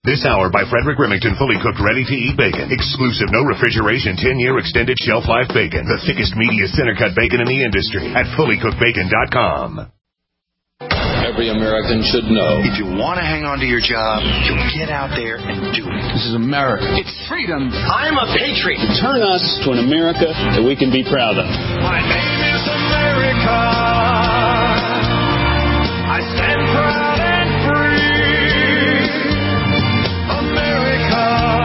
This hour by Frederick Remington, fully cooked, ready-to-eat bacon. Exclusive, no refrigeration, 10-year extended shelf life bacon. The thickest, meatiest, center-cut bacon in the industry at fullycookedbacon.com. Every American should know. If you want to hang on to your job, you get out there and do it. This is America. It's freedom. I'm a patriot. Turn us to an America that we can be proud of. My name is America. I stand proud and free. America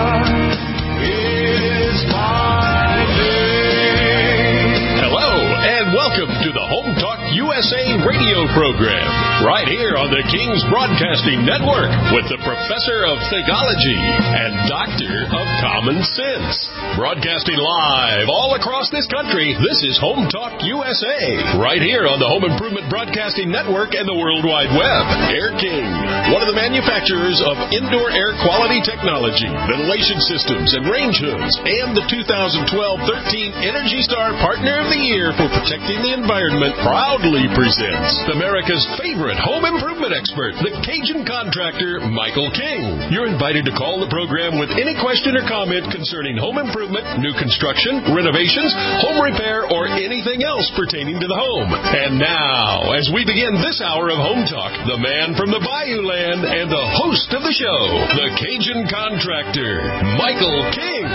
is my name. Hello, and welcome to the Home Talk USA radio program, right here on the King's Broadcasting Network with the Professor of Theology and Doctor of Common Sense. Broadcasting live all across this country, this is Home Talk USA, right here on the Home Improvement Broadcasting Network and the World Wide Web. Air King, one of the manufacturers of indoor air quality technology, ventilation systems, and range hoods, and the 2012 13 Energy Star Partner of the Year for protecting the environment, proudly presents America's favorite home improvement expert, the Cajun contractor, Michael King. You're invited to call the program with any question or comment concerning home improvement, new construction, renovations, home repair, or anything else pertaining to the home. And now, as we begin this hour of Home Talk, the man from the Bayou Land and the host of the show, the Cajun contractor, Michael King.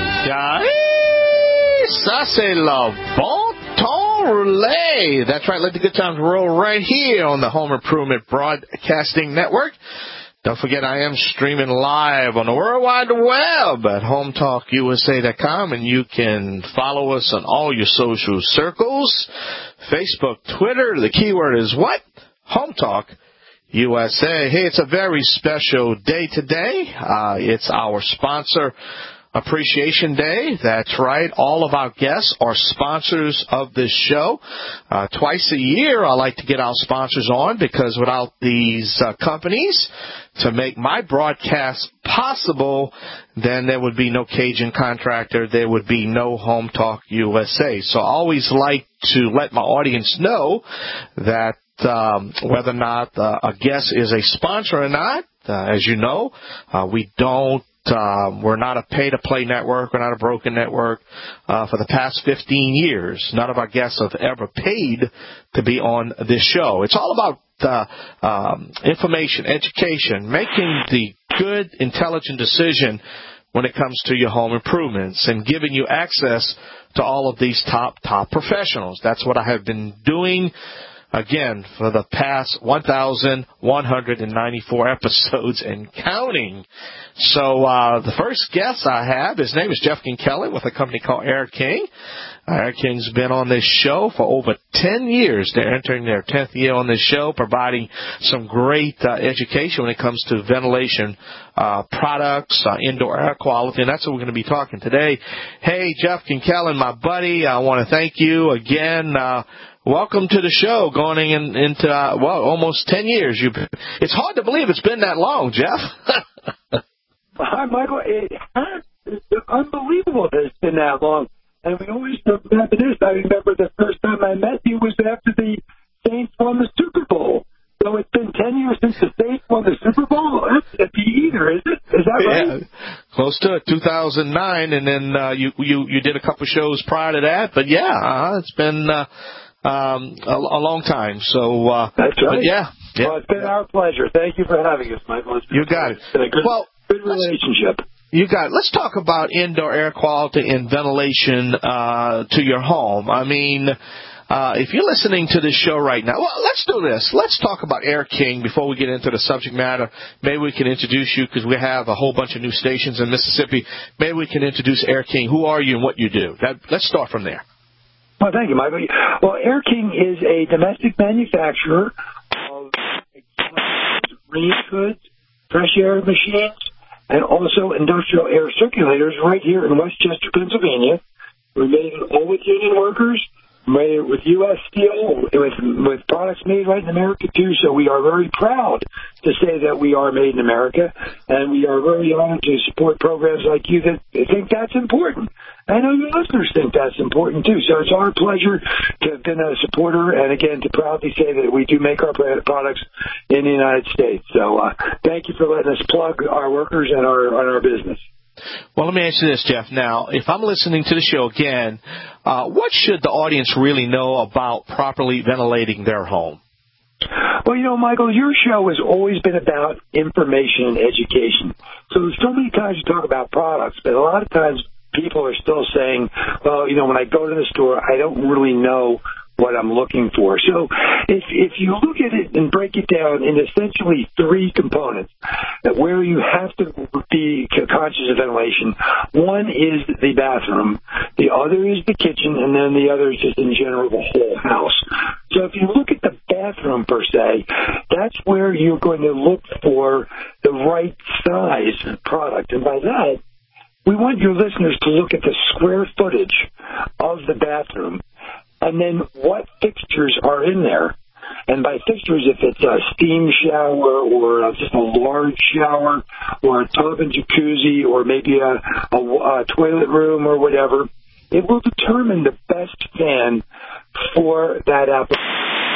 Ça, c'est le bon temps relais. That's right. Let the good times roll right here on the Home Improvement Broadcasting Network. Don't forget, I am streaming live on the World Wide Web at HomeTalkUSA.com, and you can follow us on all your social circles, Facebook, Twitter. The keyword is what? Home Talk USA. Hey, it's a very special day today. It's our sponsor Appreciation Day. That's right. All of our guests are sponsors of this show. Twice a year, I like to get our sponsors on because without these companies to make my broadcast possible, then there would be no Cajun Contractor. There would be no Home Talk USA. So I always like to let my audience know that whether or not a guest is a sponsor or not, as you know, we're not a pay-to-play network. We're not a broken network. For the past 15 years, none of our guests have ever paid to be on this show. It's all about information, education, making the good, intelligent decision when it comes to your home improvements and giving you access to all of these top professionals. That's what I have been doing, again, for the past 1,194 episodes and counting. So the first guest I have, his name is Jeff Kelly with a company called Air King. Air King's been on this show for over 10 years. They're entering their 10th year on this show, providing some great education when it comes to ventilation products, indoor air quality, and that's what we're going to be talking today. Hey, Jeff Kelly, my buddy, I want to thank you again. Welcome to the show, going into almost 10 years. It's hard to believe it's been that long, Jeff. Hi, Michael. It's unbelievable that it's been that long. And we always remember this. I remember the first time I met you was after the Saints won the Super Bowl. So it's been 10 years since the Saints won the Super Bowl. That's either, is it? Is that right? Yeah, close to it, 2009, and then you did a couple shows prior to that. But yeah, it's been a long time. So that's right. But yeah. Well, it's been our pleasure. Thank you for having us, Michael. You got it. It's been a good relationship. You got it. Let's talk about indoor air quality and ventilation to your home. I mean, if you're listening to this show right now, well, let's do this. Let's talk about Air King before we get into the subject matter. Maybe we can introduce you because we have a whole bunch of new stations in Mississippi. Maybe we can introduce Air King. Who are you and what you do? Let's start from there. Well, thank you, Michael. Well, Air King is a domestic manufacturer of range hoods, fresh air machines, and also industrial air circulators right here in Westchester, Pennsylvania. We're made all with union workers. made with U.S. steel, with products made right in America, too. So we are very proud to say that we are made in America, and we are very honored to support programs like you that think that's important. I know your listeners think that's important, too. So it's our pleasure to have been a supporter and, again, to proudly say that we do make our products in the United States. So thank you for letting us plug our workers and our business. Well, let me ask you this, Jeff. Now, if I'm listening to the show again, what should the audience really know about properly ventilating their home? Well, Michael, your show has always been about information and education. So there's so many times you talk about products, but a lot of times people are still saying, well, when I go to the store, I don't really know what I'm looking for. So if you look at it and break it down in essentially three components where you have to be conscious of ventilation, one is the bathroom, the other is the kitchen, and then the other is just in general the whole house. So if you look at the bathroom per se, that's where you're going to look for the right size product. And by that, we want your listeners to look at the square footage of the bathroom and then what fixtures are in there. And by fixtures, if it's a steam shower or just a large shower or a tub and jacuzzi or maybe a toilet room or whatever, it will determine the best fan for that application.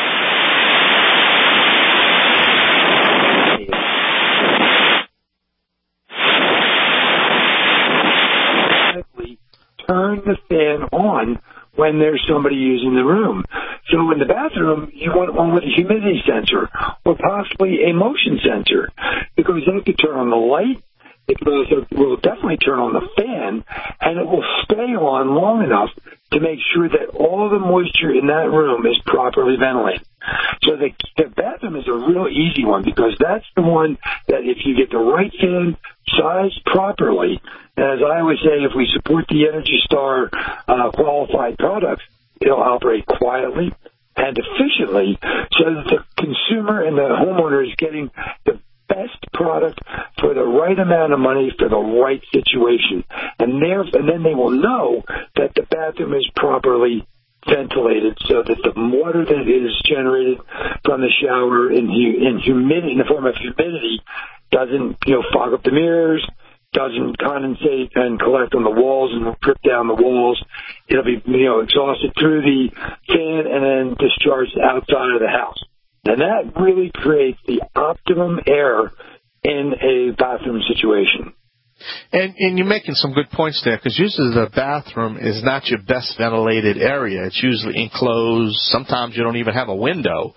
Turn the fan on when there's somebody using the room. So in the bathroom, you want one with a humidity sensor or possibly a motion sensor, because that could turn on the light. It will definitely turn on the fan, and it will stay on long enough to make sure that all the moisture in that room is properly ventilated. So the bathroom is a real easy one, because that's the one that if you get the right fan sized properly, as I always say, if we support the Energy Star qualified products, it'll operate quietly and efficiently so that the consumer and the homeowner is getting the best product for the right amount of money for the right situation. And then they will know that the bathroom is properly ventilated so that the water that is generated from the shower in humidity, in the form of humidity, doesn't fog up the mirrors, doesn't condensate and collect on the walls and drip down the walls. It'll be exhausted through the fan and then discharged outside of the house. And that really creates the optimum air in a bathroom situation. And you're making some good points there, because usually the bathroom is not your best ventilated area. It's usually enclosed. Sometimes you don't even have a window,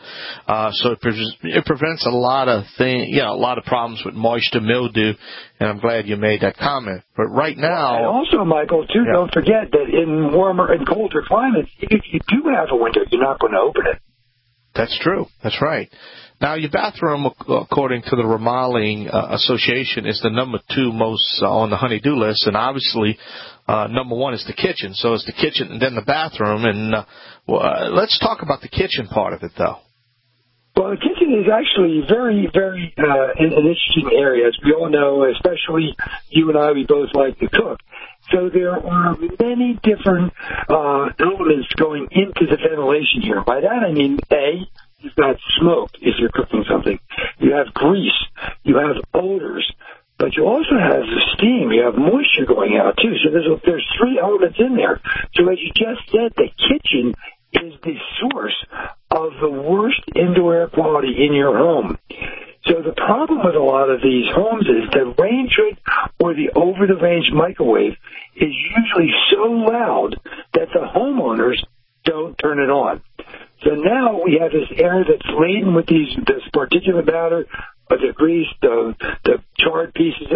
so it prevents a lot of a lot of problems with moisture, mildew. And I'm glad you made that comment. But right now, and also, Michael, too, don't forget that in warmer and colder climates, if you do have a window, you're not going to open it. That's true. That's right. Now, your bathroom, according to the Remodeling Association, is the number 2 most on the honey-do list, and obviously number 1 is the kitchen. So it's the kitchen and then the bathroom, and let's talk about the kitchen part of it, though. Well, the kitchen is actually very, very an interesting area. As we all know, especially you and I, we both like to cook. So there are many different elements going into the ventilation here. By that I mean, A, you've got smoke if you're cooking something. You have grease. You have odors. But you also have steam. You have moisture going out, too. So there's 3 elements in there. So as you just said, the kitchen is the source of the worst indoor air quality in your home. So the problem with a lot of these homes is the range hood or the over-the-range microwave is usually so loud that the homeowners don't turn it on. So now we have this air that's laden with this particulate matter, the grease, the charred pieces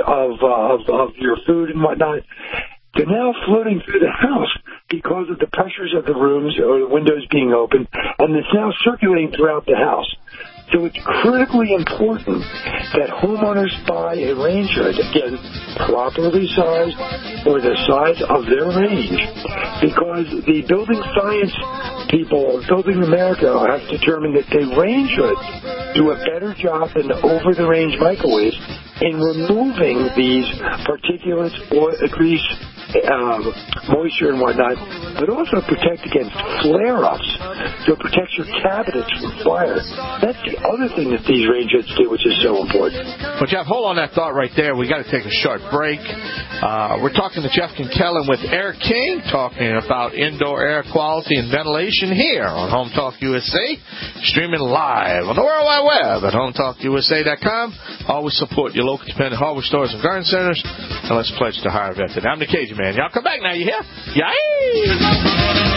of your food and whatnot. They're now floating through the house because of the pressures of the rooms or the windows being open, and it's now circulating throughout the house. So it's critically important that homeowners buy a range hood, again, properly sized for the size of their range, because the building science people, Building America, have determined that the range hoods do a better job than the over-the-range microwaves in removing these particulates or grease moisture and whatnot, but also protect against flare-ups. So it protects your cabinets from fire. That's the other thing that these range hoods do, which is so important. Well, Jeff, hold on that thought right there. We got to take a short break. We're talking to Jeff Kinkellen with Air King, talking about indoor air quality and ventilation here on Home Talk USA, streaming live on the World Wide Web at HomeTalkUSA.com. Always support your local independent hardware stores and garden centers, and let's pledge to hire a vet today. I'm the Cajun Man. Y'all come back now, you hear? Yay!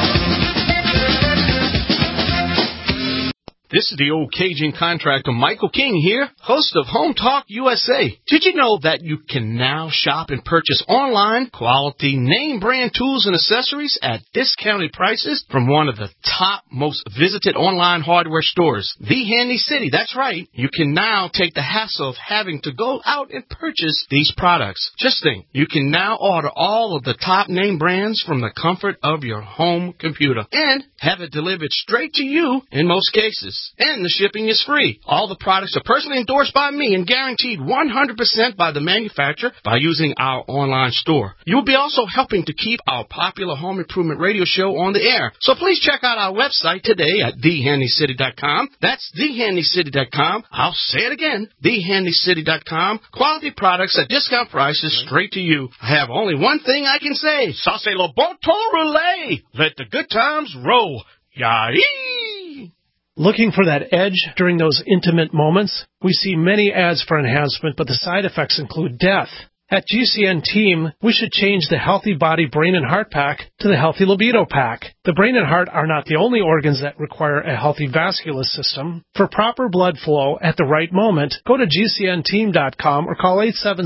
This is the old Cajun contractor Michael King here, host of Home Talk USA. Did you know that you can now shop and purchase online quality name brand tools and accessories at discounted prices from one of the top most visited online hardware stores, The Handy City? That's right. You can now take the hassle of having to go out and purchase these products. Just think, you can now order all of the top name brands from the comfort of your home computer and have it delivered straight to you in most cases. And the shipping is free. All the products are personally endorsed by me and guaranteed 100% by the manufacturer by using our online store. You'll be also helping to keep our popular home improvement radio show on the air. So please check out our website today at thehandycity.com. That's thehandycity.com. I'll say it again, thehandycity.com. Quality products at discount prices straight to you. I have only one thing I can say. Ça c'est le bon temps roulé. Let the good times roll. Yay! Looking for that edge during those intimate moments? We see many ads for enhancement, but the side effects include death. At GCN Team, we should change the Healthy Body Brain and Heart Pack to the Healthy Libido Pack. The brain and heart are not the only organs that require a healthy vascular system. For proper blood flow at the right moment, go to GCNteam.com or call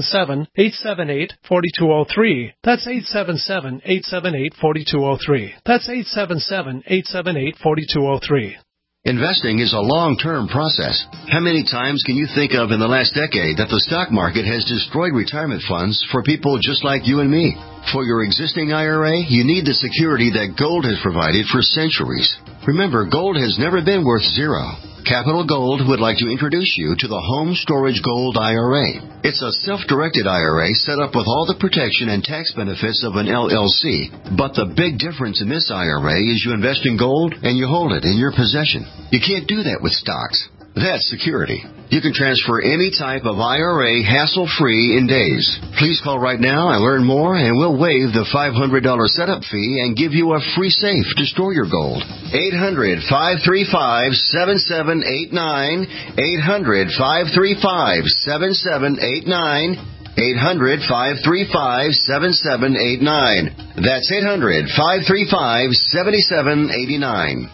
877-878-4203. That's 877-878-4203. That's 877-878-4203. Investing is a long-term process. How many times can you think of in the last decade that the stock market has destroyed retirement funds for people just like you and me? For your existing IRA, you need the security that gold has provided for centuries. Remember, gold has never been worth zero. Capital Gold would like to introduce you to the Home Storage Gold IRA. It's a self-directed IRA set up with all the protection and tax benefits of an LLC. But the big difference in this IRA is you invest in gold and you hold it in your possession. You can't do that with stocks. That's security. You can transfer any type of IRA hassle-free in days. Please call right now and learn more, and we'll waive the $500 setup fee and give you a free safe to store your gold. 800-535-7789. 800-535-7789. 800-535-7789. That's 800-535-7789.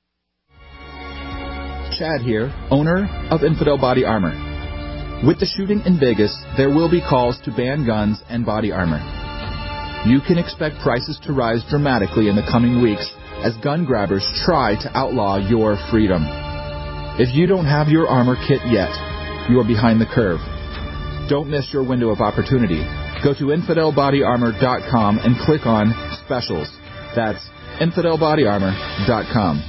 Chad here, owner of Infidel Body Armor. With the shooting in Vegas, there will be calls to ban guns and body armor. You can expect prices to rise dramatically in the coming weeks as gun grabbers try to outlaw your freedom. If you don't have your armor kit yet, you are behind the curve. Don't miss your window of opportunity. Go to InfidelBodyArmor.com and click on Specials. That's InfidelBodyArmor.com.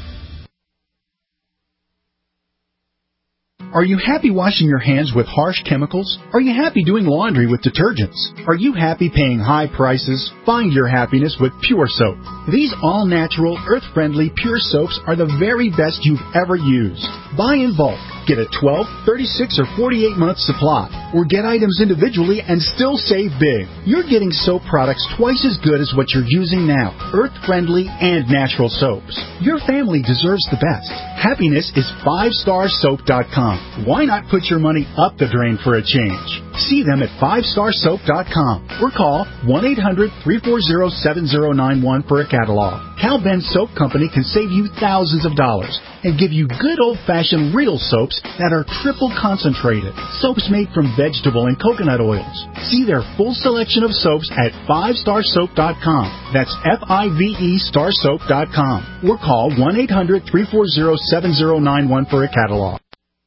Are you happy washing your hands with harsh chemicals? Are you happy doing laundry with detergents? Are you happy paying high prices? Find your happiness with Pure Soap. These all-natural, earth-friendly Pure Soaps are the very best you've ever used. Buy in bulk. Get a 12, 36, or 48-month supply. Or get items individually and still save big. You're getting soap products twice as good as what you're using now. Earth-friendly and natural soaps. Your family deserves the best. Happiness is 5starsoap.com. Why not put your money up the drain for a change? See them at 5starsoap.com or call 1-800-340-7091 for a catalog. Cal Ben Soap Company can save you thousands of dollars and give you good old-fashioned real soaps that are triple concentrated. Soaps made from vegetable and coconut oils. See their full selection of soaps at 5starsoap.com. That's F-I-V-E starsoap.com or call 1-800-340-7091 for a catalog.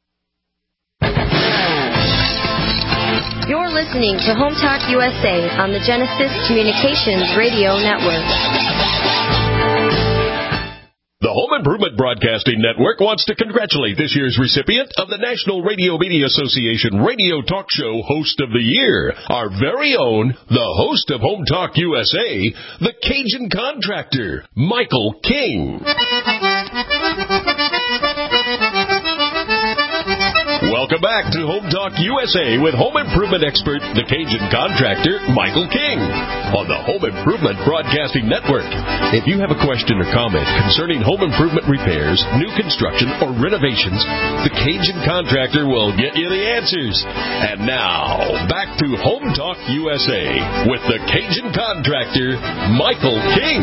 You're listening to Home Talk USA on the Genesis Communications Radio Network. The Home Improvement Broadcasting Network wants to congratulate this year's recipient of the National Radio Media Association Radio Talk Show Host of the Year, our very own, the host of Home Talk USA, the Cajun Contractor, Michael King. Welcome back to Home Talk USA with home improvement expert, the Cajun Contractor, Michael King, on the Home Improvement Broadcasting Network. If you have a question or comment concerning home improvement repairs, new construction, or renovations, the Cajun Contractor will get you the answers. And now, back to Home Talk USA with the Cajun Contractor, Michael King.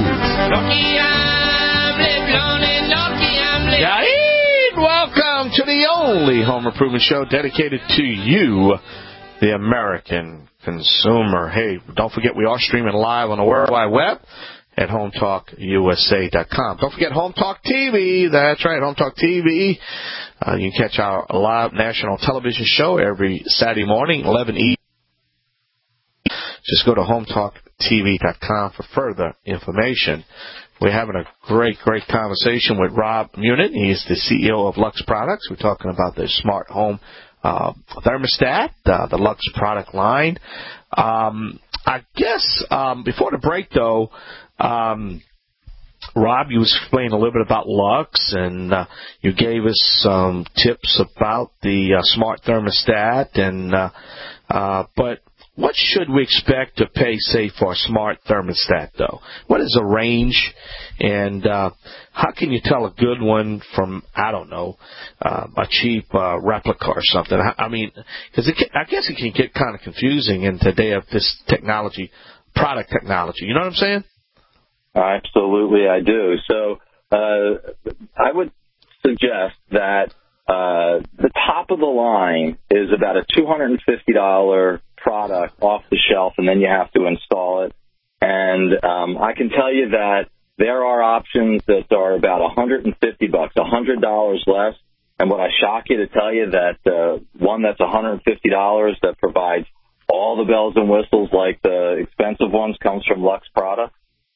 Welcome to the only home improvement show dedicated to you, the American consumer. Hey, don't forget we are streaming live on the World Wide Web at HomeTalkUSA.com. Don't forget Home Talk TV. That's right, Home Talk TV. You can catch our live national television show every Saturday morning, 11 Eastern. Just go to HomeTalkTV.com for further information. We're having a great conversation with Rob Muniz. He's the CEO of Lux Products. We're talking about the smart home thermostat, the Lux product line. I guess before the break, though, Rob, you was explaining a little bit about Lux, and you gave us some tips about the smart thermostat. But what should we expect to pay, say, for a smart thermostat, though? What is the range, and how can you tell a good one from, I don't know, a cheap replica or something? I mean, because I guess it can get kind of confusing in today of this technology, product technology. You know what I'm saying? Absolutely, I do. So I would suggest that the top of the line is about a $250 product off the shelf, and then you have to install it. And I can tell you that there are options that are about $150, $100 less. And would I shock you to tell you that one that's $150 that provides all the bells and whistles like the expensive ones comes from Lux products?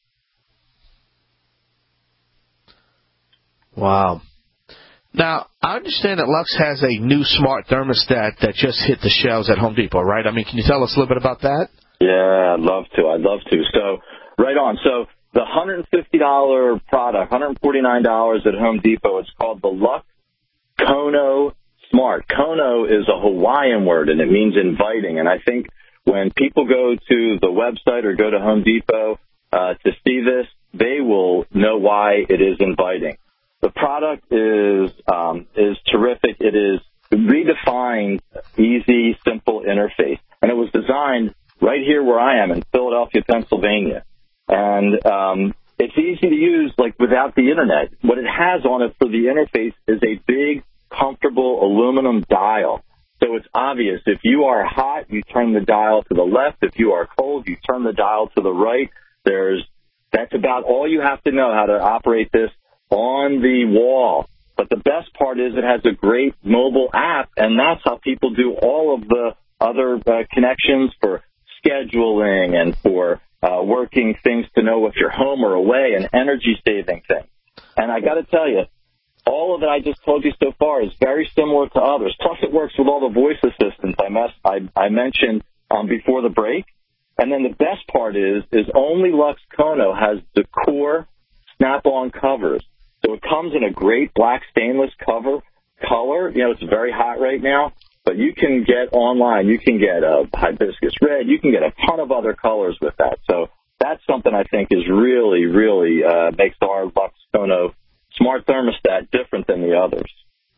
Wow. Now, I understand that Lux has a new smart thermostat that just hit the shelves at Home Depot, right? I mean, can you tell us a little bit about that? Yeah, I'd love to. So, right on. So, the $150 product, $149 at Home Depot, it's called the Lux Kono Smart. Kono is a Hawaiian word, and it means inviting. And I think when people go to the website or go to Home Depot to see this, they will know why it is inviting. The product is terrific. It is redefined, easy, simple interface, and it was designed right here where I am in Philadelphia, Pennsylvania. And it's easy to use, like without the internet. What it has on it for the interface is a big, comfortable aluminum dial. So it's obvious. If you are hot, you turn the dial to the left. If you are cold, you turn the dial to the right. That's about all you have to know how to operate this on the wall. But the best part is it has a great mobile app, and that's how people do all of the other connections for scheduling and for working things to know if you're home or away, and energy-saving things. And I got to tell you, all of it I just told you so far is very similar to others. Plus, it works with all the voice assistants I mentioned before the break. And then the best part is only Lux Kono has the core snap-on covers. So it comes in a great black stainless color. You know, it's very hot right now, but you can get online. You can get a hibiscus red. You can get a ton of other colors with that. So that's something I think is really, really makes our Lux Kono smart thermostat different than the others.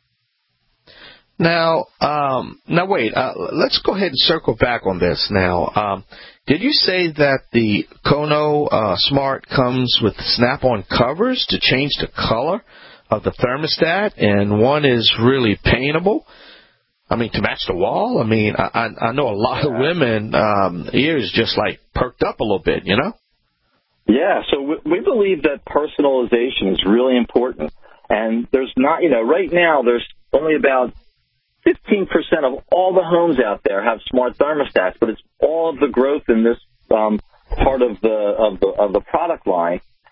Now wait. Let's go ahead and circle back on this. Now, did you say that the Kono Smart comes with snap-on covers to change the color of the thermostat, and one is really paintable? I mean, to match the wall? I mean, I know a lot of women ears just like perked up a little bit, you know? Yeah, so we believe that personalization is really important. And there's not, right now there's only about 15% of all the homes out there have smart thermostats, but it's all of the growth in this part of the product line.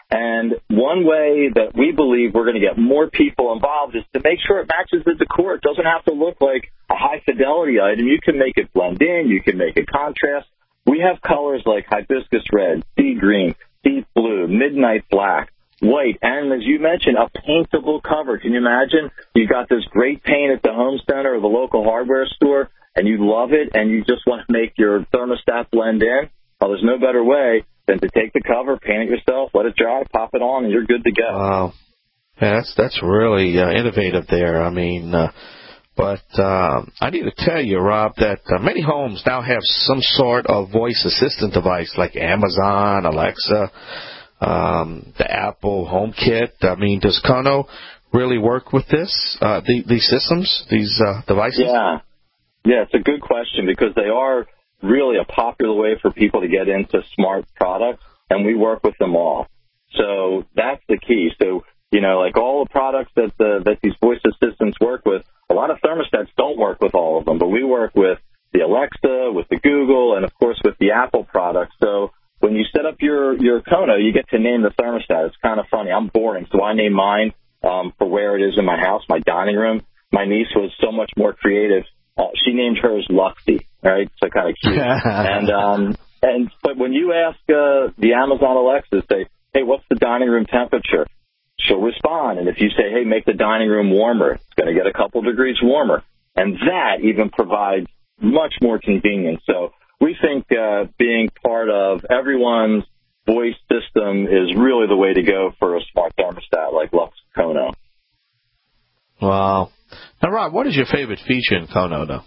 And one way that we believe we're going to get more people involved is to make sure it matches the decor. It doesn't have to look like a high-fidelity item. You can make it blend in. You can make it contrast. We have colors like hibiscus red, sea green, deep blue, midnight black, white, and as you mentioned, a paintable cover. Can you imagine? You got this great paint at the home center or the local hardware store, and you love it, and you just want to make your thermostat blend in. Well, there's no better way than to take the cover, paint it yourself, let it dry, pop it on, and you're good to go. Wow. Yeah, that's really innovative there. I mean, but I need to tell you, Rob, that many homes now have some sort of voice assistant device like Amazon, Alexa, the Apple HomeKit. I mean, does Kono really work with this, these systems, these devices? Yeah, it's a good question because they are really a popular way for people to get into smart products, and we work with them all. So that's the key. So, like all the products that these voice assistants work with, a lot of thermostats don't work with all of them, but we work with the Alexa, with the Google, and, of course, with the Apple products. So when you set up your Kono, you get to name the thermostat. It's kind of funny. I'm boring, so I name mine for where it is in my house, my dining room. My niece was so much more creative. She named hers Luxy, right? So kind of cute. But when you ask the Amazon Alexa, say, hey, what's the dining room temperature? She'll respond. And if you say, hey, make the dining room warmer, it's going to get a couple degrees warmer. And that even provides much more convenience. So we think being part of everyone's voice system is really the way to go for a smart thermostat like Lux Kono. Wow. Now, Rob, what is your favorite feature in Kono, though?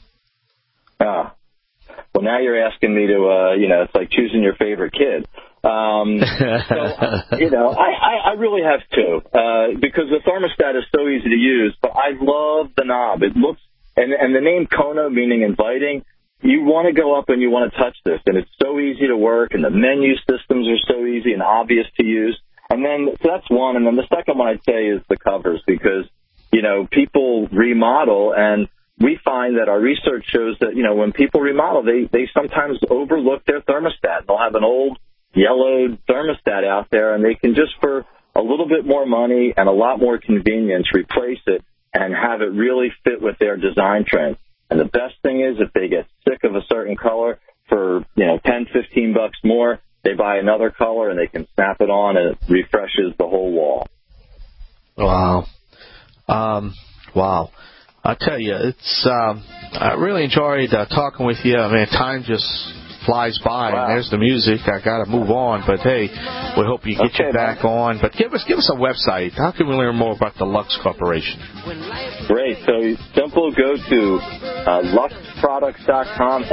Well, now you're asking me to, it's like choosing your favorite kid. I really have two, because the thermostat is so easy to use, but I love the knob. It looks, and the name Kono, meaning inviting, you want to go up and you want to touch this, and it's so easy to work, and the menu systems are so easy and obvious to use. And then, so that's one, and then the second one I'd say is the covers, because, people remodel, and we find that our research shows that, when people remodel, they sometimes overlook their thermostat. They'll have an old yellowed thermostat out there, and they can just, for a little bit more money and a lot more convenience, replace it and have it really fit with their design trend. And the best thing is if they get sick of a certain color for, $10, $15 more, they buy another color and they can snap it on and it refreshes the whole wall. Wow. Wow. I tell you, it's I really enjoyed talking with you. I mean, time just flies by, and there's the music. I got to move on, but hey, we hope you get you back on. But give us a website. How can we learn more about the Lux Corporation? Great. So simple. Go to luxproducts.com,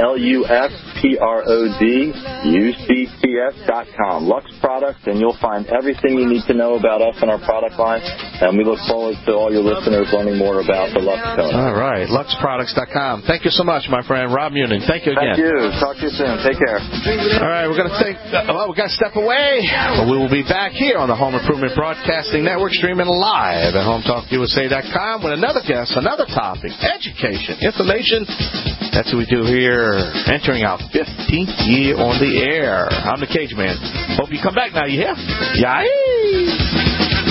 LuxProducts.com, Lux Products, and you'll find everything you need to know about us and our product line. And we look forward to all your listeners learning more about the Lux Kono. All right, luxproducts.com. Thank you so much, my friend Rob Munin. Thank you again. Thank you. Talk to you soon. Take care. All right, we're going to we got to step away. But we will be back here on the Home Improvement Broadcasting Network, streaming live at HomeTalkUSA.com with another guest, another topic, education, information. That's what we do here, entering our 15th year on the air. I'm the Cage Man. Hope you come back now, you hear? Yay!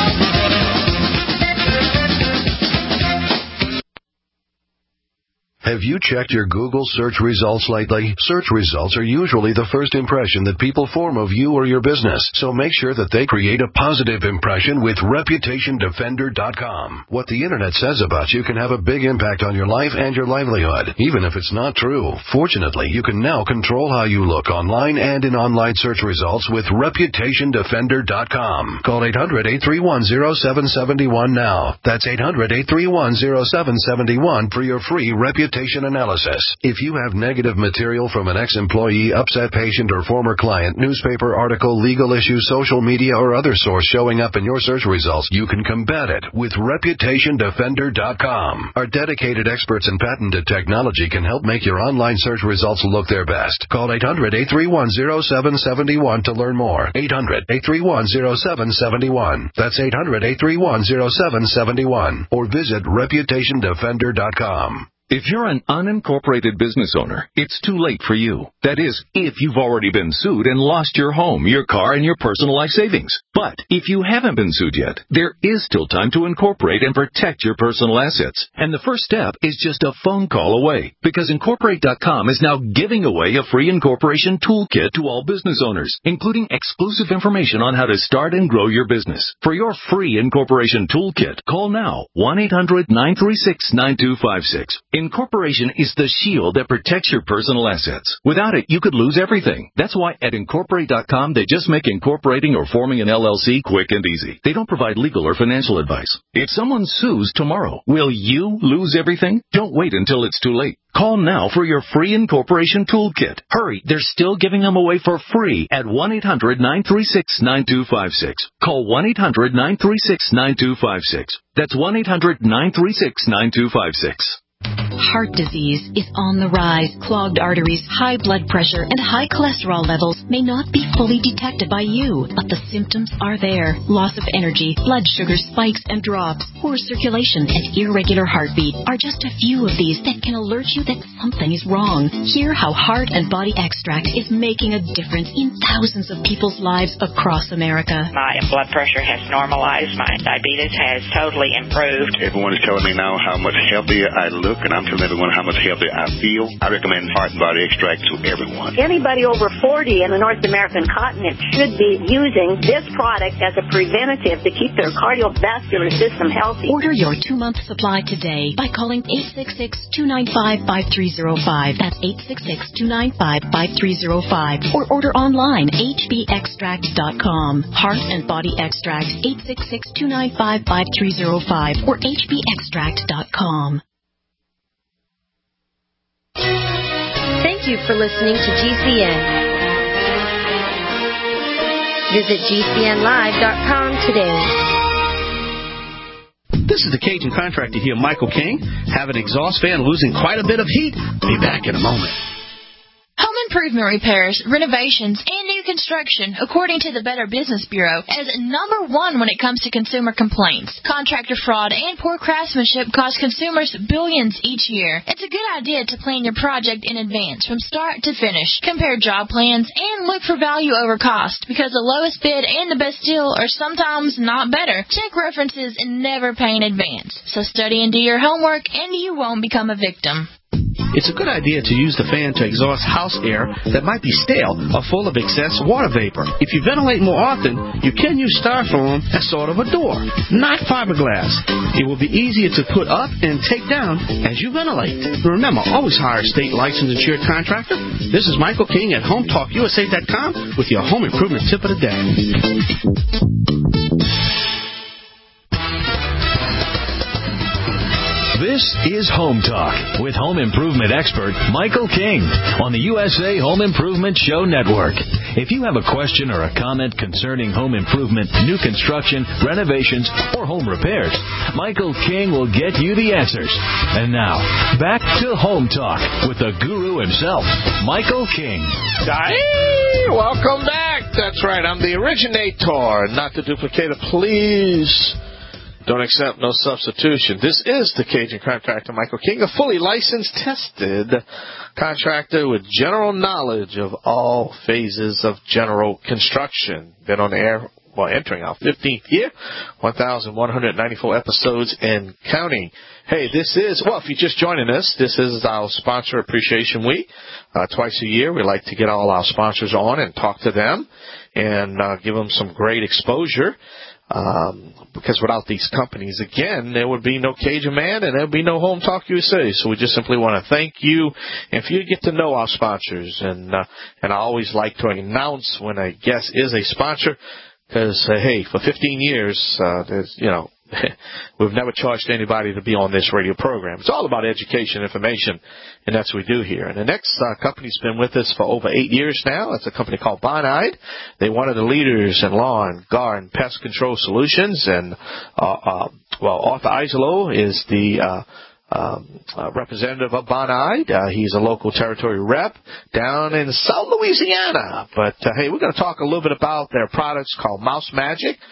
Have you checked your Google search results lately? Search results are usually the first impression that people form of you or your business, so make sure that they create a positive impression with ReputationDefender.com. What the Internet says about you can have a big impact on your life and your livelihood, even if it's not true. Fortunately, you can now control how you look online and in online search results with ReputationDefender.com. Call 800-831-0771 now. That's 800-831-0771 for your free reputation analysis. If you have negative material from an ex-employee, upset patient, or former client, newspaper article, legal issue, social media, or other source showing up in your search results, you can combat it with ReputationDefender.com. Our dedicated experts in patented technology can help make your online search results look their best. Call 800-831-0771 to learn more. 800-831-0771. That's 800-831-0771. Or visit ReputationDefender.com. If you're an unincorporated business owner, it's too late for you. That is, if you've already been sued and lost your home, your car, and your personal life savings. But if you haven't been sued yet, there is still time to incorporate and protect your personal assets. And the first step is just a phone call away, because Incorporate.com is now giving away a free incorporation toolkit to all business owners, including exclusive information on how to start and grow your business. For your free incorporation toolkit, call now 1-800-936-9256. Incorporation is the shield that protects your personal assets. Without it, you could lose everything. That's why at Incorporate.com, they just make incorporating or forming an LLC quick and easy. They don't provide legal or financial advice. If someone sues tomorrow, will you lose everything? Don't wait until it's too late. Call now for your free incorporation toolkit. Hurry, they're still giving them away for free at 1-800-936-9256. Call 1-800-936-9256. That's 1-800-936-9256. Heart disease is on the rise. Clogged arteries, high blood pressure, and high cholesterol levels may not be fully detected by you, but the symptoms are there. Loss of energy, blood sugar spikes and drops, poor circulation, and irregular heartbeat are just a few of these that can alert you that something is wrong. Hear how Heart and Body Extract is making a difference in thousands of people's lives across America. My blood pressure has normalized. My diabetes has totally improved. Everyone is telling me now how much healthier I look, and I'm telling everyone how much healthier I feel. I recommend Heart and Body Extract to everyone. Anybody over 40 in the North American continent should be using this product as a preventative to keep their cardiovascular system healthy. Order your 2-month supply today by calling 866-295-5305. That's 866-295-5305. Or order online, hbextract.com. Heart and Body Extract, 866-295-5305 or hbextract.com. Thank you for listening to GCN. Visit GCNlive.com today. This is the Cajun contractor here, Michael King. Have an exhaust fan losing quite a bit of heat? Be back in a moment. Home improvement repairs, renovations, and new construction, according to the Better Business Bureau, is number one when it comes to consumer complaints. Contractor fraud and poor craftsmanship cost consumers billions each year. It's a good idea to plan your project in advance from start to finish. Compare job plans and look for value over cost, because the lowest bid and the best deal are sometimes not better. Check references and never pay in advance. So study and do your homework, and you won't become a victim. It's a good idea to use the fan to exhaust house air that might be stale or full of excess water vapor. If you ventilate more often, you can use styrofoam as sort of a door, not fiberglass. It will be easier to put up and take down as you ventilate. Remember, always hire a state licensed insured contractor. This is Michael King at HomeTalkUSA.com with your home improvement tip of the day. This is Home Talk with home improvement expert Michael King on the USA Home Improvement Show Network. If you have a question or a comment concerning home improvement, new construction, renovations, or home repairs, Michael King will get you the answers. And now, back to Home Talk with the guru himself, Michael King. Hey, welcome back. That's right. I'm the originator, not the duplicator. Please don't accept no substitution. This is the Cajun contractor, Michael King, a fully licensed, tested contractor with general knowledge of all phases of general construction. Been on the air, entering our 15th year, 1,194 episodes and counting. Hey, this is, if you're just joining us, this is our Sponsor Appreciation Week. Twice a year, we like to get all our sponsors on and talk to them and give them some great exposure. Because without these companies, again, there would be no Cajun Man and there would be no Home Talk USA. So we just simply want to thank you. And for you to get to know our sponsors, and I always like to announce when a guest is a sponsor, because, hey, for 15 years, we've never charged anybody to be on this radio program. It's all about education, information, and that's what we do here. And the next company's been with us for over 8 years now. It's a company called Bonide. They're one of the leaders in lawn, garden, pest control solutions. And, Arthur Isolo is the representative of Bonide. He's a local territory rep down in South Louisiana. But, hey, we're going to talk a little bit about their products called Mouse Magic.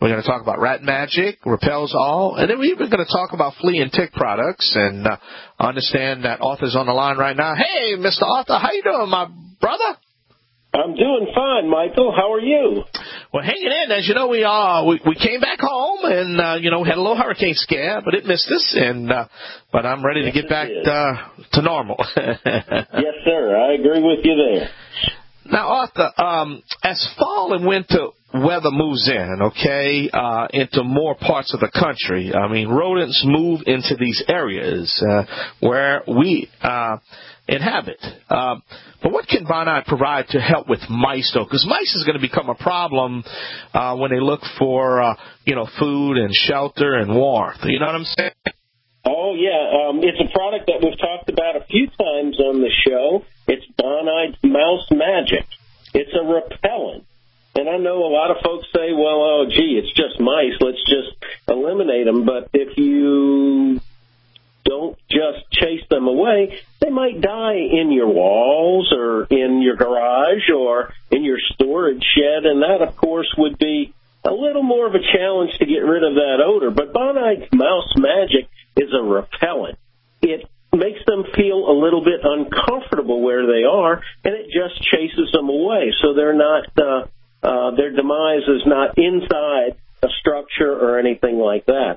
We're going to talk about Rat Magic, Repels All, and then we're even going to talk about flea and tick products and understand that Arthur's on the line right now. Hey, Mr. Arthur, how you doing, my brother? I'm doing fine, Michael. How are you? Well, hanging in. As you know, we came back home and, we had a little hurricane scare, but it missed us. But I'm ready to get back to normal. Yes, sir. I agree with you there. Now, Arthur, as fall and winter weather moves in, into more parts of the country, I mean, rodents move into these areas where we inhabit. But what can Bonide provide to help with mice, though? Because mice is going to become a problem when they look for, food and shelter and warmth. You know what I'm saying? Oh, yeah. It's a product that we've talked about a few times on the show. It's Bonide's Mouse Magic. It's a repellent. And I know a lot of folks say, well, it's just mice. Let's just eliminate them. But if you don't just chase them away, they might die in your walls or in your garage or in your storage shed. And that, of course, would be a little more of a challenge to get rid of that odor. But Bonide's Mouse Magic is a repellent. It makes them feel a little bit uncomfortable where they are, and it just chases them away. So they're not, their demise is not inside a structure or anything like that.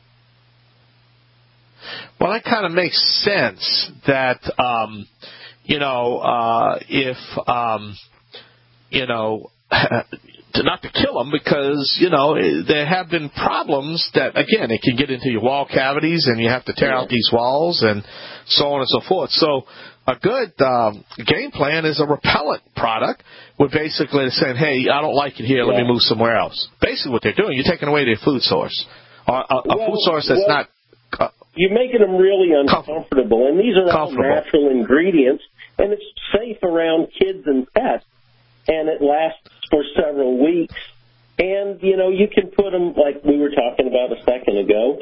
Well, that kind of makes sense that, not to kill them because, there have been problems that, again, it can get into your wall cavities and you have to tear out these walls and so on and so forth. So a good game plan is a repellent product with basically saying, hey, I don't like it here, let me move somewhere else. Basically what they're doing, you're taking away their food source. A food source that's not... You're making them really uncomfortable, and these are all natural ingredients, and it's safe around kids and pets, and it lasts for several weeks. And, you can put them, like we were talking about a second ago,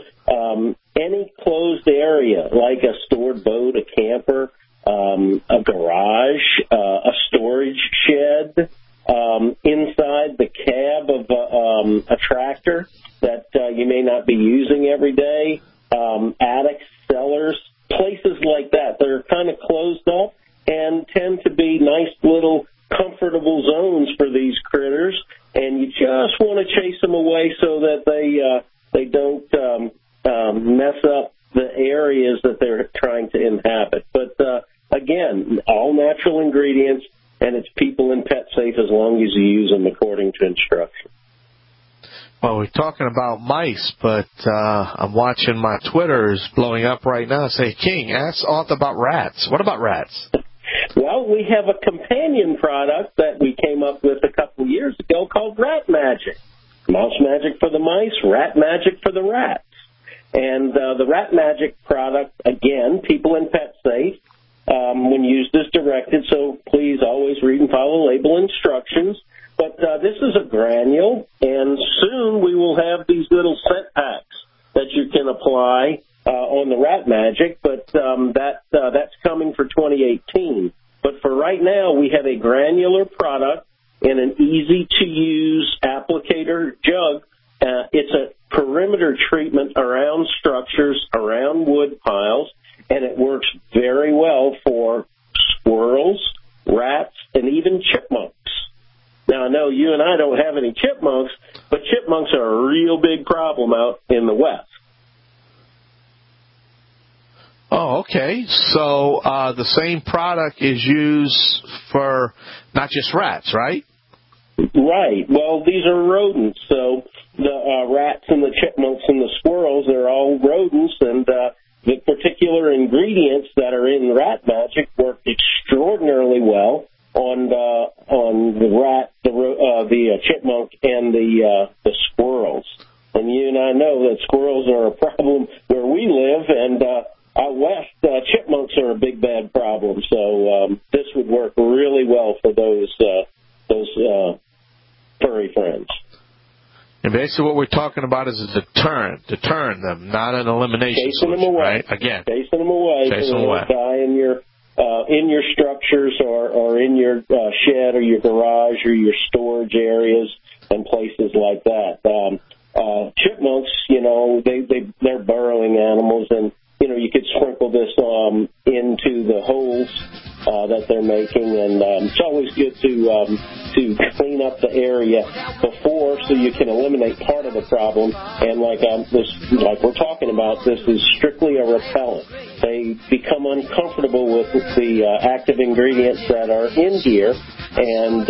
any closed area, like a stored boat, a camper, a garage, a storage shed, inside the cab of a tractor that you may not be using every day, attics, cellars, places like that. They're kind of closed up and tend to be nice little comfortable zones for these critters, and you just want to chase them away so that they don't mess up the areas that they're trying to inhabit. But again, all natural ingredients, and it's people and pet safe as long as you use them according to instructions. Well, we're talking about mice, but I'm watching my Twitter is blowing up right now. Say, King, ask Arthur about rats. What about rats? Well, we have a companion product that we came up with a couple of years ago called Rat Magic. Mouse Magic for the mice, Rat Magic for the rats. And the Rat Magic product, again, people and pet safe, when used as directed, so please always read and follow label instructions. But this is a granule, and soon we will have these little scent packs that you can apply on the Rat Magic, but that's coming for 2018. But for right now, we have a granular product in an easy-to-use applicator jug. It's a perimeter treatment around structures, around wood piles, and it works very well for squirrels, rats, and even chipmunks. Now, I know you and I don't have any chipmunks, but chipmunks are a real big problem out in the West. Oh, okay. So the same product is used for not just rats, right? Right. Well, these are rodents. So the rats and the chipmunks and the squirrels, they're all rodents, and the particular ingredients that are in Rat Magic work extraordinarily well on the rat, the chipmunk, and the squirrels. And you and I know that squirrels are a problem where we live, and out west, chipmunks are a big bad problem. So this would work really well for those furry friends. And basically what we're talking about is a deterrent them, not an elimination solution, right? Again. Chasing them away. Chasing them away. Die in your structures or in your shed or your garage or your storage areas and places like that. chipmunks, they're burrowing animals, and you could sprinkle this into the holes that they're making, and it's always good to clean up the area before, so you can eliminate part of the problem. And like we're talking about, this is strictly a repellent. They become uncomfortable with the active ingredients that are in here, and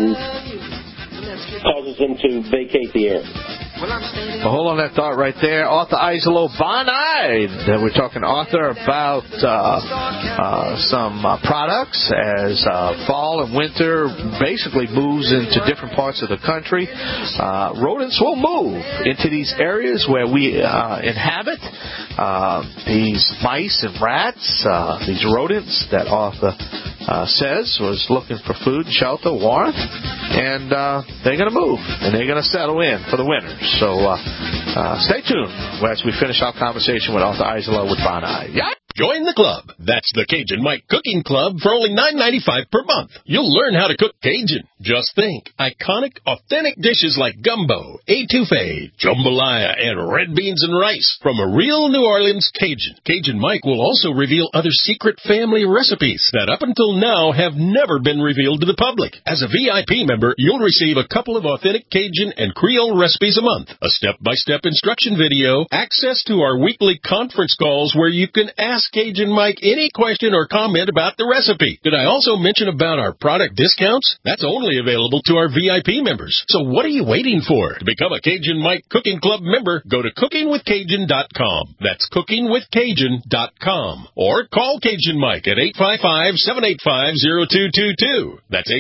causes them to vacate the area. Well, hold on that thought right there. Arthur Eiselo Bonide. We're talking, Arthur, about some products as fall and winter basically moves into different parts of the country. Rodents will move into these areas where we inhabit. These mice and rats, these rodents that Arthur says was looking for food, shelter, warmth, and they're going to move, and they're going to settle in for the winter. So stay tuned as we finish our conversation with Arthur Eiselo with Bonide. Yeah. Join the club. That's the Cajun Mike Cooking Club for only $9.95 per month. You'll learn how to cook Cajun. Just think, iconic, authentic dishes like gumbo, etouffee, jambalaya, and red beans and rice from a real New Orleans Cajun. Cajun Mike will also reveal other secret family recipes that up until now have never been revealed to the public. As a VIP member, you'll receive a couple of authentic Cajun and Creole recipes a month, a step-by-step instruction video, access to our weekly conference calls where you can ask Cajun Mike any question or comment about the recipe. Did I also mention about our product discounts? That's only available to our VIP members. So what are you waiting for? To become a Cajun Mike Cooking Club member, go to cookingwithcajun.com. That's cookingwithcajun.com. Or call Cajun Mike at 855-785-0222. That's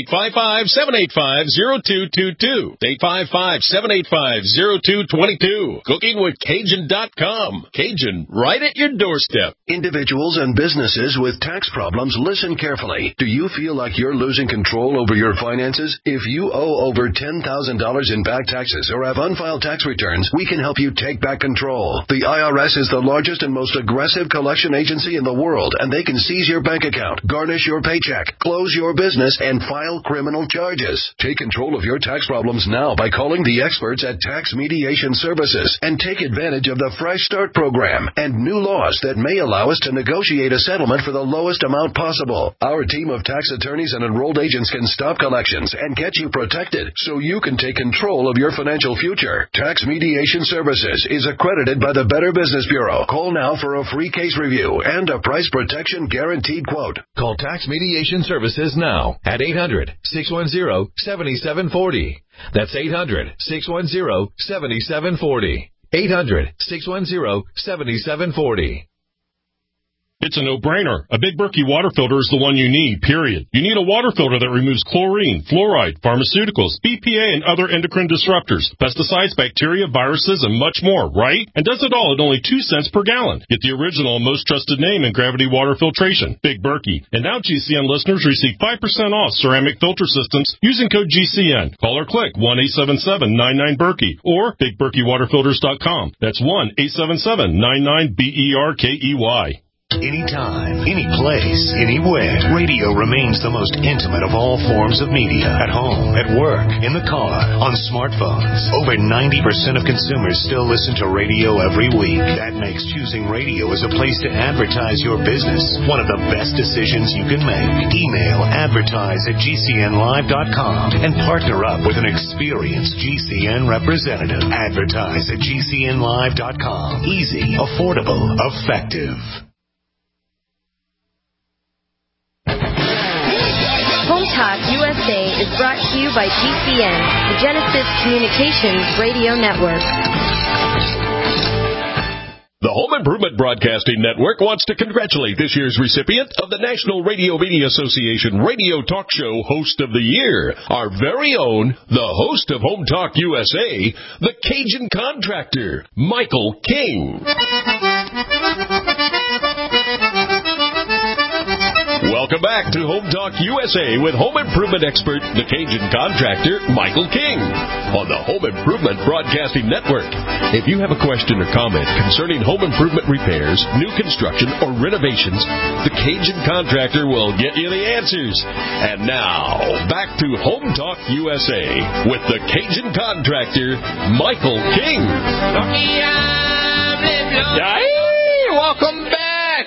855-785-0222. 855-785-0222. Cookingwithcajun.com. Cajun, right at your doorstep. Individuals and businesses with tax problems, listen carefully. Do you feel like you're losing control over your finances? If you owe over $10,000 in back taxes or have unfiled tax returns, we can help you take back control. The IRS is the largest and most aggressive collection agency in the world, and they can seize your bank account, garnish your paycheck, close your business, and file criminal charges. Take control of your tax problems now by calling the experts at Tax Mediation Services and take advantage of the Fresh Start program and new laws that may allow us to negotiate a settlement for the lowest amount possible. Our team of tax attorneys and enrolled agents can stop collections and get you protected so you can take control of your financial future. Tax Mediation Services is accredited by the Better Business Bureau. Call now for a free case review and a price protection guaranteed quote. Call Tax Mediation Services now at 800-610-7740. That's 800-610-7740. 800-610-7740. It's a no-brainer. A Big Berkey water filter is the one you need, period. You need a water filter that removes chlorine, fluoride, pharmaceuticals, BPA, and other endocrine disruptors, pesticides, bacteria, viruses, and much more, right? And does it all at only 2 cents per gallon. Get the original and most trusted name in gravity water filtration, Big Berkey. And now GCN listeners receive 5% off ceramic filter systems using code GCN. Call or click 1-877-99-BERKEY or BigBerkeyWaterFilters.com. That's 1-877-99-BERKEY. Anytime, any place, anywhere. Radio remains the most intimate of all forms of media. At home, at work, in the car, on smartphones. Over 90% of consumers still listen to radio every week. That makes choosing radio as a place to advertise your business one of the best decisions you can make. Email advertise@gcnlive.com and partner up with an experienced GCN representative. Advertise@gcnlive.com. Easy, affordable, effective. Home Talk USA is brought to you by GCN, the Genesis Communications Radio Network. The Home Improvement Broadcasting Network wants to congratulate this year's recipient of the National Radio Media Association Radio Talk Show Host of the Year, our very own, the host of Home Talk USA, the Cajun Contractor, Michael King. Welcome back to Home Talk USA with home improvement expert, the Cajun contractor, Michael King, on the Home Improvement Broadcasting Network. If you have a question or comment concerning home improvement repairs, new construction, or renovations, the Cajun contractor will get you the answers. And now, back to Home Talk USA with the Cajun contractor, Michael King. Welcome back.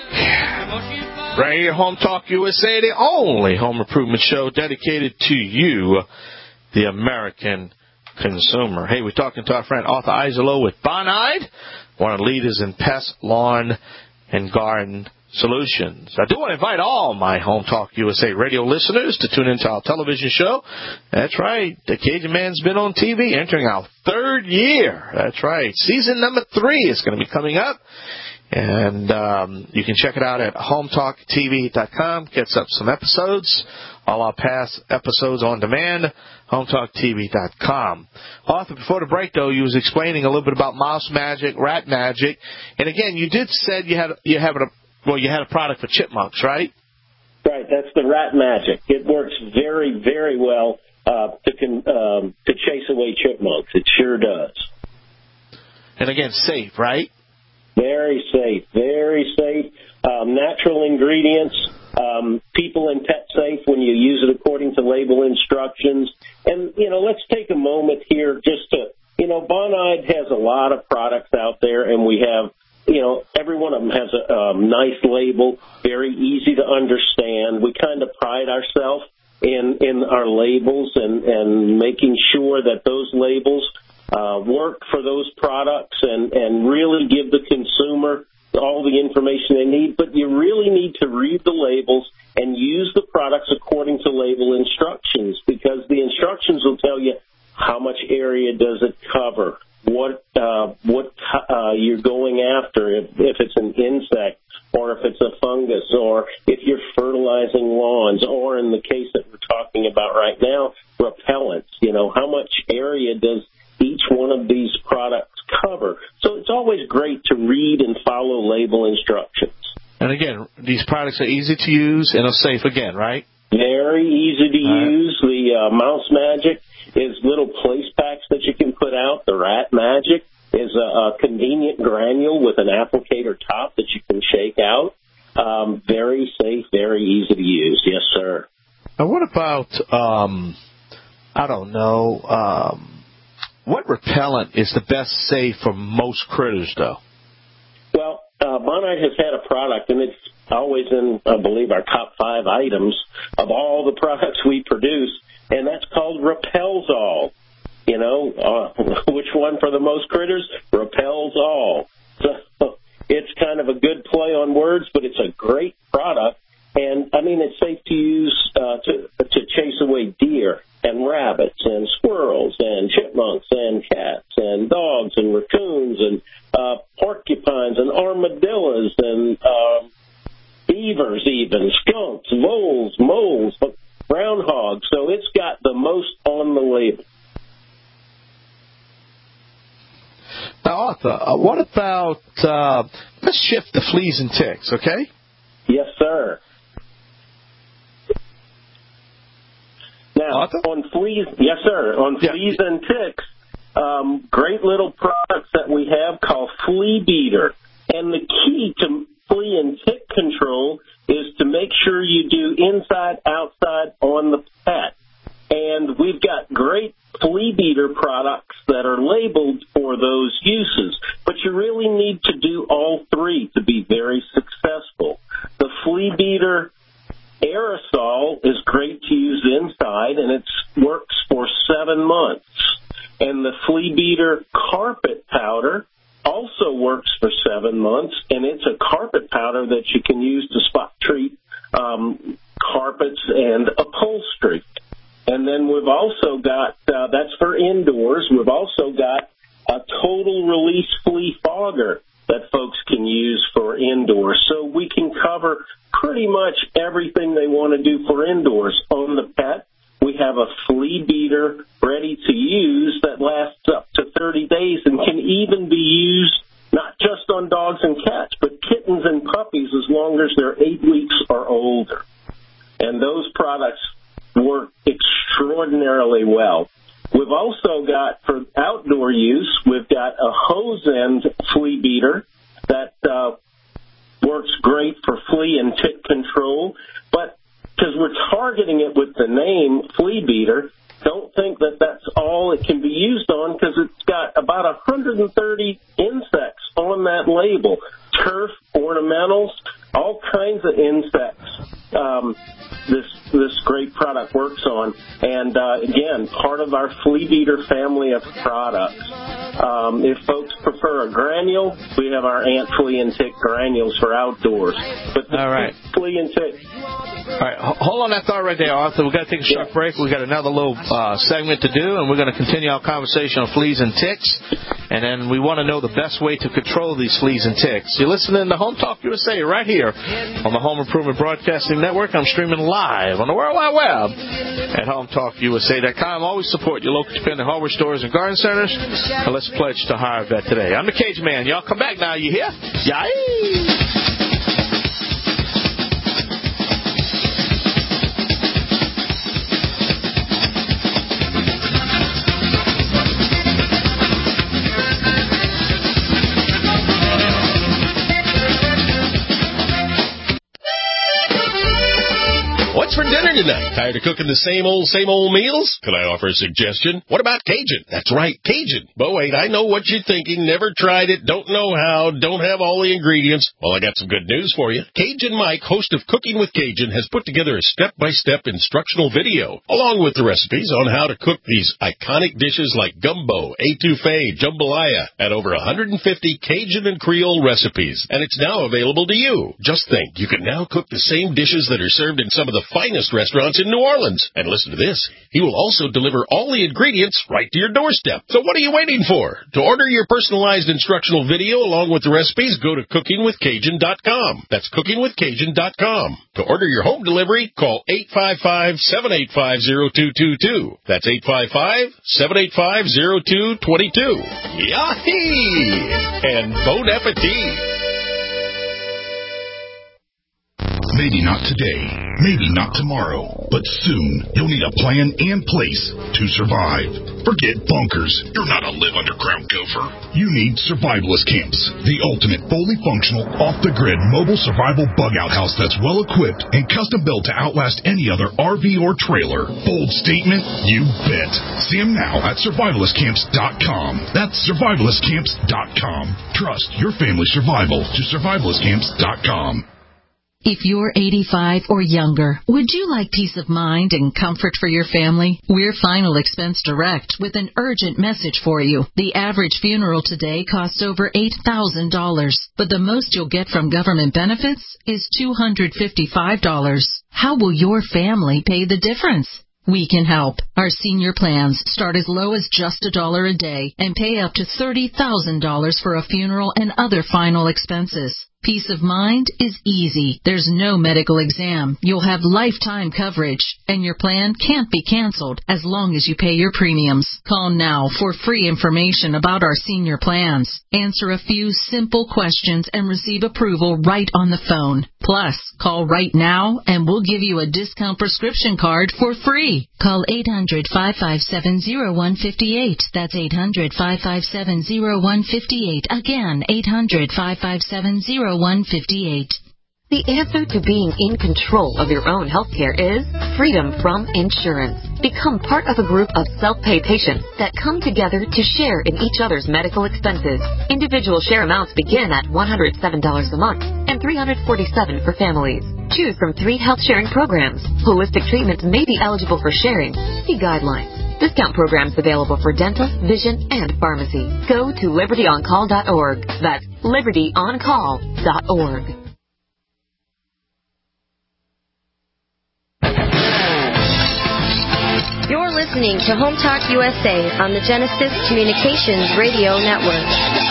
Right here, Home Talk USA, the only home improvement show dedicated to you, the American consumer. Hey, we're talking to our friend Arthur Izolo with Bonide, one of the leaders in pest, lawn, and garden solutions. I do want to invite all my Home Talk USA radio listeners to tune into our television show. That's right. The Cajun Man's been on TV, entering our 3rd year. That's right. Season number 3 is going to be coming up. And you can check it out at HomeTalkTV.com. Gets up some episodes, all our past episodes on demand, HomeTalkTV.com. Arthur, before the break, though, you was explaining a little bit about mouse magic, rat magic. And, again, you did said you had a product for chipmunks, right? Right, that's the rat magic. It works very, very well to chase away chipmunks. It sure does. And, again, safe, right? Very safe, very safe. Natural ingredients, people and pet safe when you use it according to label instructions. And, let's take a moment here just to, Bonide has a lot of products out there, and we have, every one of them has a nice label, very easy to understand. We kind of pride ourselves in our labels and making sure that those labels work for those products and really give the consumer all the information they need. But you really need to read the labels and use the products according to label instructions, because the instructions will tell you how much area does it cover, what you're going after, if it's an insect or if it's a fungus, or if you're fertilizing lawns, or in the case that we're talking about right now, repellents. How much area does each one of these products cover? So it's always great to read and follow label instructions. And again, these products are easy to use and are safe again, right? Very easy to use. The Mouse Magic is little place packs that you can put out. The Rat Magic is a convenient granule with an applicator top that you can shake out. Very safe, very easy to use. Yes, sir. Now, what about, what repellent is the best safe for most critters, though? Well, Bonide has had a product, and it's always in, I believe, our top 5 items of all the products we produce, and that's called Repels All. Which one for the most critters? Repels All. So it's kind of a good play on words, but it's a great product. And, it's safe to use to chase away deer and rabbits and squirrels and chipmunks and cats and dogs and raccoons and porcupines and armadillos and beavers even, skunks, voles, moles, groundhogs. So it's got the most on the label. Now, Arthur, what about, let's shift to fleas and ticks, okay? Yes, sir. Now, Arthur? On fleas, yes, sir. On fleas and ticks, great little products that we have called Flea Beater. And the key to flea and tick control is to make sure you do inside, outside on the pet. And we've got great Flea Beater products that are labeled for those uses. But you really need to do all 3 to be very successful. The Flea Beater aerosol is great to use inside, and it works for 7 months. And the Flea Beater carpet powder also works for 7 months, and it's a carpet powder that you can use to spot treat carpets and upholstery. And then we've also got, that's for indoors, we've also got a total release flea fogger that folks can use for indoors. So we can cover pretty much everything they want to do for indoors. On the pet, we have a Flea Beater ready to use that lasts up to 30 days and can even be used not just on dogs and cats, but kittens and puppies as long as they're 8 weeks or older. well. We've also got, for outdoor use, we've got a hose end flea beater that works great for flea and tick control. But because we're targeting it with the name flea beater, don't think that that's all it can be used on, because it's got about 130 insects on that label. Turf, ornamentals, all kinds of insects. This great product works on. And, again, part of our flea beater family of products. If folks prefer a granule, we have our ant, flea, and tick granules for outdoors. But the all right. Flea and tick. All right, hold on that thought right there, Arthur. We've got to take a short break. We've got another little segment to do, and we're going to continue our conversation on fleas and ticks. And then we want to know the best way to control these fleas and ticks. You're listening to Home Talk USA right here on the Home Improvement Broadcasting Network. I'm streaming live on the World Wide Web at HomeTalkUSA.com. Always support your local independent hardware stores and garden centers. And let's pledge to hire a vet today. I'm the Cage Man. Y'all come back now. You hear? Yay! What's for dinner tonight? Tired of cooking the same old meals? Could I offer a suggestion? What about Cajun? That's right, Cajun. But wait, I know what you're thinking. Never tried it, don't know how, don't have all the ingredients. Well, I got some good news for you. Cajun Mike, host of Cooking with Cajun, has put together a step-by-step instructional video, along with the recipes on how to cook these iconic dishes like gumbo, etouffee, jambalaya, and over 150 Cajun and Creole recipes. And it's now available to you. Just think, you can now cook the same dishes that are served in some of the finest restaurants in New Orleans. And listen to this. He will also deliver all the ingredients right to your doorstep. So what are you waiting for? To order your personalized instructional video along with the recipes, go to cookingwithcajun.com. That's cookingwithcajun.com. To order your home delivery, call 855-785-0222. That's 855-785-0222. Yahee! And bon appetit! Maybe not today, maybe not tomorrow, but soon you'll need a plan and place to survive. Forget bunkers. You're not a live underground gopher. You need Survivalist Camps, the ultimate fully functional, off-the-grid mobile survival bug-out house that's well-equipped and custom-built to outlast any other RV or trailer. Bold statement? You bet. See them now at survivalistcamps.com. That's survivalistcamps.com. Trust your family's survival to survivalistcamps.com. If you're 85 or younger, would you like peace of mind and comfort for your family? We're Final Expense Direct with an urgent message for you. The average funeral today costs over $8,000, but the most you'll get from government benefits is $255. How will your family pay the difference? We can help. Our senior plans start as low as just $1 a day and pay up to $30,000 for a funeral and other final expenses. Peace of mind is easy. There's no medical exam. You'll have lifetime coverage, and your plan can't be canceled as long as you pay your premiums. Call now for free information about our senior plans. Answer a few simple questions and receive approval right on the phone. Plus, call right now and we'll give you a discount prescription card for free. Call 800-557-0158. That's 800-557-0158. Again, 800-557-0158. The answer to being in control of your own healthcare is freedom from insurance. Become part of a group of self-pay patients that come together to share in each other's medical expenses. Individual share amounts begin at $107 a month and $347 for families. Choose from 3 health sharing programs. Holistic treatments may be eligible for sharing. See guidelines. Discount programs available for dental, vision, and pharmacy. Go to libertyoncall.org. That's libertyoncall.org. You're listening to Home Talk USA on the Genesis Communications Radio Network.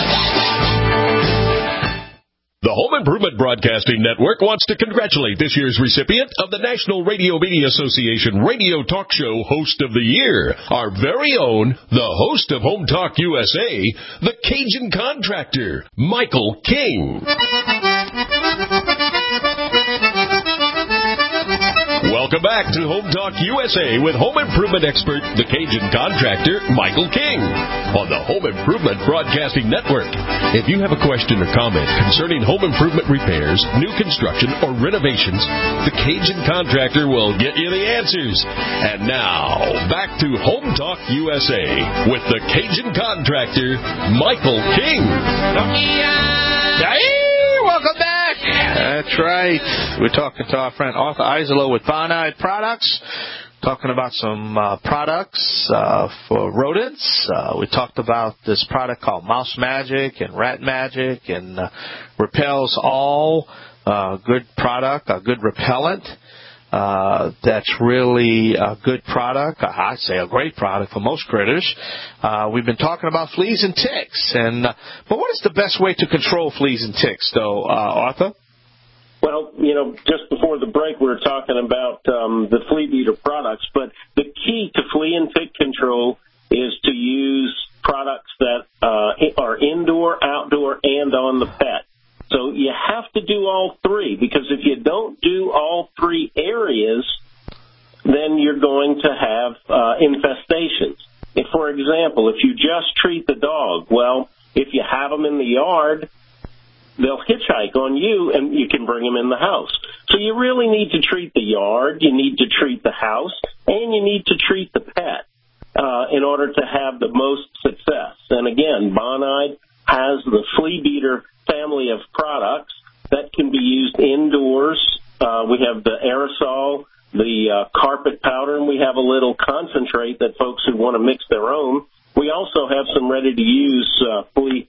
The Home Improvement Broadcasting Network wants to congratulate this year's recipient of the National Radio Media Association Radio Talk Show Host of the Year, our very own, the host of Home Talk USA, the Cajun Contractor, Michael King. Welcome Welcome back to Home Talk USA with home improvement expert, the Cajun contractor, Michael King, on the Home Improvement Broadcasting Network. If you have a question or comment concerning home improvement repairs, new construction, or renovations, the Cajun contractor will get you the answers. And now, back to Home Talk USA with the Cajun contractor, Michael King. Welcome back. That's right. We're talking to our friend Arthur Isolo with Bonide Products, talking about some products for rodents. We talked about this product called Mouse Magic and Rat Magic, and repels all. Good product, a good repellent. That's really a good product. I'd say a great product for most critters. We've been talking about fleas and ticks, but what is the best way to control fleas and ticks, though, Arthur? Well, just before the break, we were talking about the flea beater products, but the key to flea and tick control is to use products that are indoor, outdoor, and on the pet. So you have to do all three, because if you don't do all three areas, then you're going to have infestations. If, for example, if you just treat the dog, well, if you have them in the yard, they'll hitchhike on you, and you can bring them in the house. So you really need to treat the yard, you need to treat the house, and you need to treat the pet in order to have the most success. And again, Bonide has the flea beater family of products that can be used indoors. We have the aerosol, the carpet powder, and we have a little concentrate that folks who want to mix their own. We also have some ready-to-use flea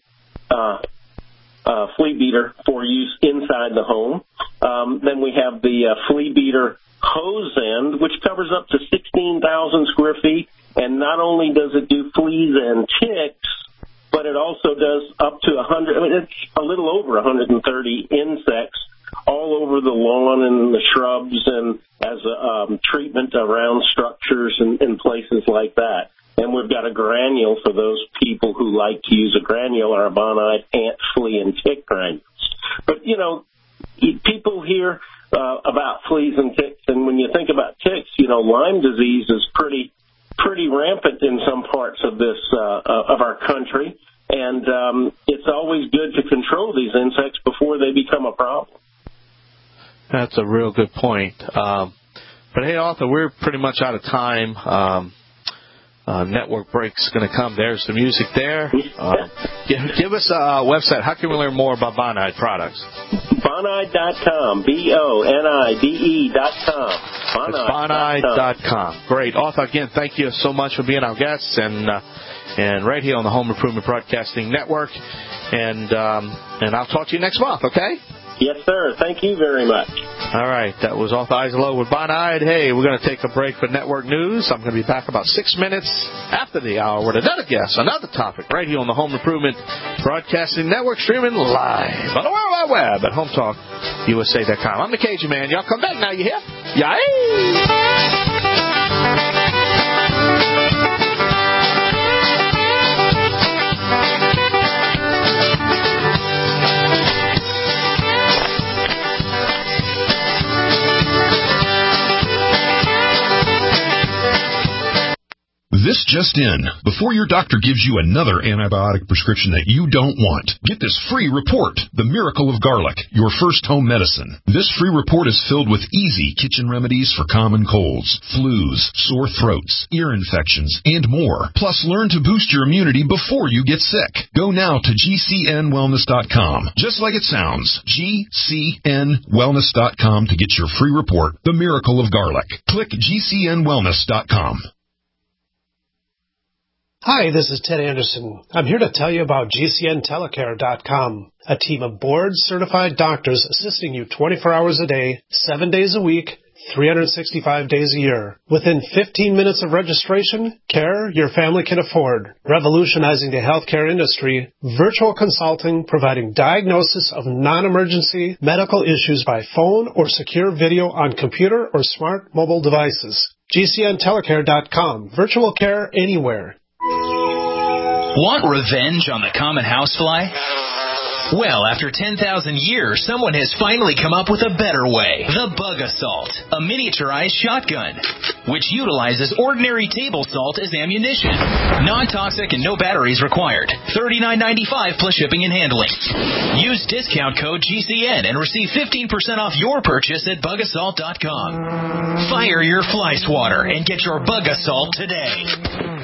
beater for use inside the home. Then we have the flea beater hose end, which covers up to 16,000 square feet, and not only does it do fleas and ticks, but it also does up to 100, it's a little over 130 insects all over the lawn and the shrubs, and as a treatment around structures and places like that. And we've got a granule for those people who like to use a granule, or a Bonide ant, flea, and tick granules. But, people hear about fleas and ticks, and when you think about ticks, Lyme disease is pretty rampant in some parts of this of our country, and it's always good to control these insects before they become a problem. That's a real good point. But hey, Arthur, we're pretty much out of time. Network break's going to come. There's the music there. Give us a website. How can we learn more about Bonide products? Bonide.com. Bonide.com. It's Bonide.com. Great. Arthur, again, thank you so much for being our guest, and right here on the Home Improvement Broadcasting Network. And I'll talk to you next month, okay? Yes, sir. Thank you very much. All right. That was Arthur Isolo with Bonide. Hey, we're going to take a break for network news. I'm going to be back about 6 minutes after the hour with another guest, another topic, right here on the Home Improvement Broadcasting Network, streaming live on the World Wide Web at HomeTalkUSA.com. I'm the Cajun Man. Y'all come back now, you hear? Yay! This just in. Before your doctor gives you another antibiotic prescription that you don't want, get this free report, The Miracle of Garlic, your first home medicine. This free report is filled with easy kitchen remedies for common colds, flus, sore throats, ear infections, and more. Plus, learn to boost your immunity before you get sick. Go now to GCNwellness.com. Just like it sounds, GCNwellness.com to get your free report, The Miracle of Garlic. Click GCNwellness.com. Hi, this is Ted Anderson. I'm here to tell you about GCNtelecare.com, a team of board-certified doctors assisting you 24 hours a day, 7 days a week, 365 days a year. Within 15 minutes of registration, care your family can afford. Revolutionizing the healthcare industry, virtual consulting providing diagnosis of non-emergency medical issues by phone or secure video on computer or smart mobile devices. GCNtelecare.com, virtual care anywhere. Want revenge on the common housefly? Well, after 10,000 years, someone has finally come up with a better way. The Bug Assault, a miniaturized shotgun, which utilizes ordinary table salt as ammunition. Non-toxic and no batteries required. $39.95 plus shipping and handling. Use discount code GCN and receive 15% off your purchase at bugassault.com. Fire your fly swatter and get your Bug Assault today.